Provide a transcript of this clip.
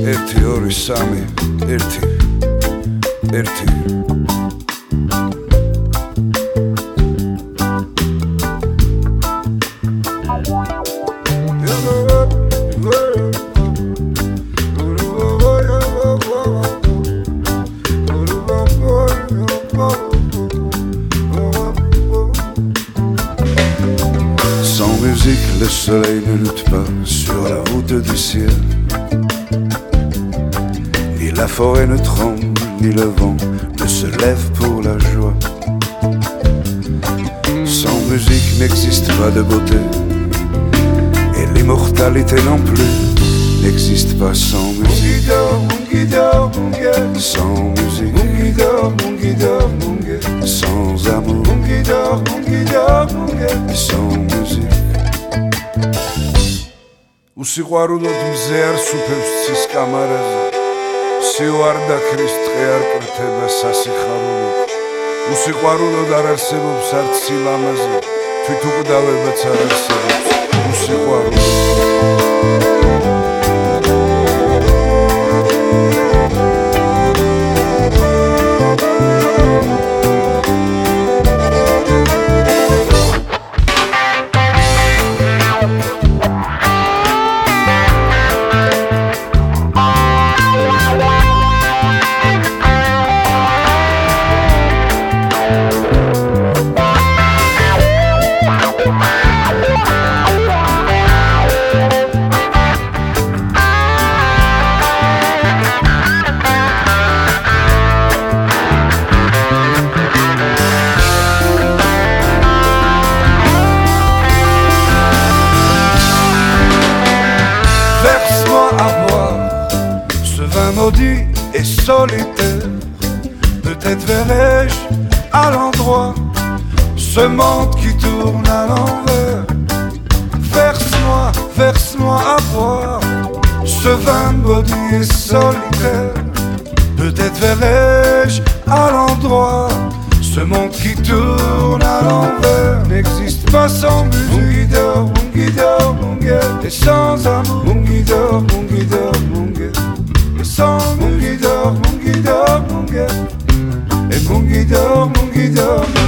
ერთი ორი სამი ერთი ერთი Sans musique, le soleil ne lutte pas sur la route du ciel. Ni la forêt ne tremble, ni le vent ne se lève pour la joie. Sans musique n'existe pas de beauté, et l'immortalité non plus n'existe pas sans musique. Sans musique, sans amour, sans musique. Უსიყვარულოდ მზე არ სუფევს ცის კამარაზე, სიوارდა ქრის ტყე არ კრთება სასიხარულოდ. უსიყვარულოდ არ არსებობს არც სილამაზე, თვით უკვდავებაც არ არსებობს. უსიყვარულოდ maudit et solitaire, peut-être verrai-je à l'endroit ce monde qui tourne à l'envers. Verse-moi à boire ce vin maudit et solitaire, peut-être verrai-je à l'endroit ce monde qui tourne à l'envers. N'existe pas sans musique, mon guideur, mon guide, et sans amour, mon guideur, mon guideur, mon guide. Sans mon guideur, et mon guideur, mon guideur.